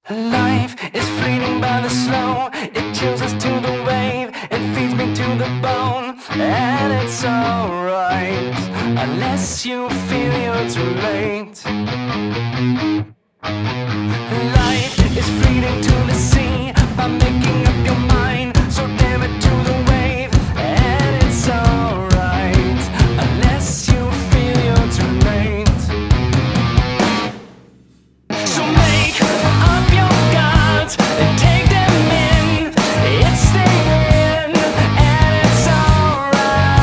Life is fleeting by the slow. It chills us to the wave. It feeds me to the bone. And it's alright, unless you feel you're too late. Life is fleeting to the sea by making up your mind. So damn it to the wave. And it's alright, unless you feel you're too late. So make up your gods and take them in. It's the end, and it's alright.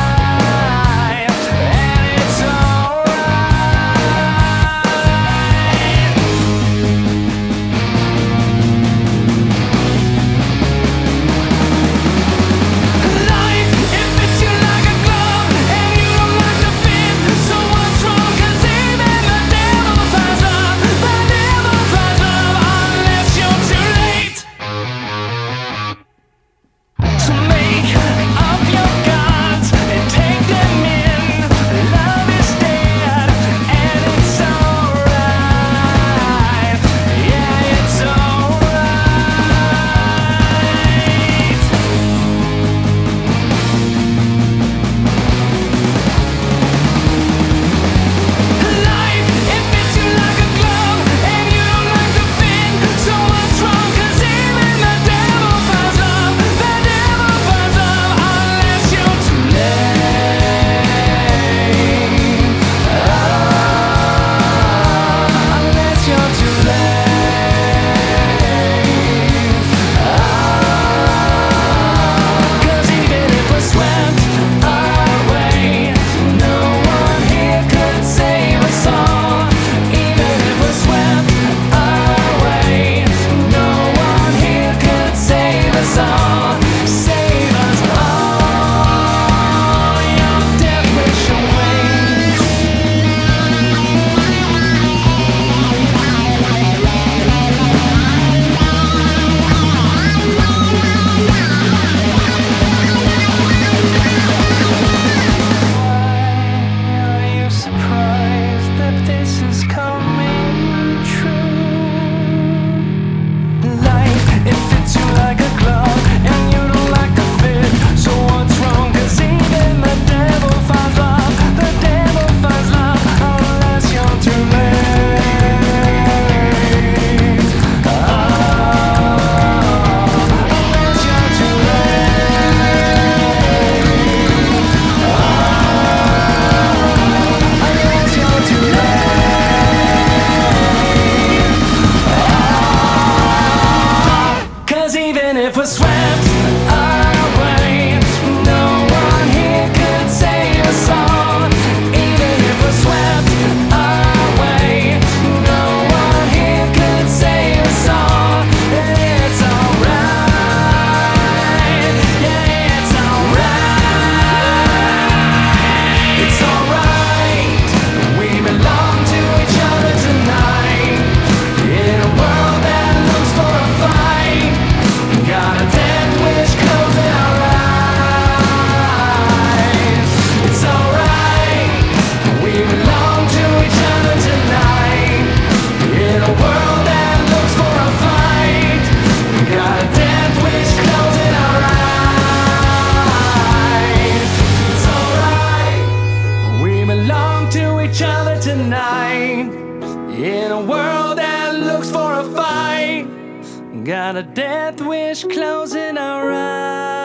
And it's alright. Life, it fits you like a glove, and you don't like to fit. So what's wrong? 'Cause even the devil finds love. The devil finds love unless you're too late. So make up your gods and take them in. Love is dead, and it's alright. Yeah, it's alright. Life, it fits you like a glove, and you don't like to fit. So what's wrong? 'Cause even the devil finds love. The devil finds love unless you're too late. Unless you're too late. 'Cause even if we're swept away, no one here could save us all. Even if we're swept away, no one here could save us all. Save us all. Your death wish awaits. Why are you surprised that this is coming true? Life, it fits you like a glove, and you don't like to fit. So what's wrong? 'Cause even the devil finds love. The devil finds love unless you're too late. Unless you're too late. Unless you're too late. 'Cause even if we're swept away, no one here could save us all. Even if we're swept away, no one here could save us all. And it's alright. Yeah, it's alright. It's alright. We belong to each other tonight. In a world that looks for a fight. Got a death wish closing our eyes. It's alright. We belong to each other tonight. In a world that looks for a fight. Got a death wish closing our eyes. It's alright. We belong to each other tonight. In a world that looks for a fight. Got a death wish closing our eyes.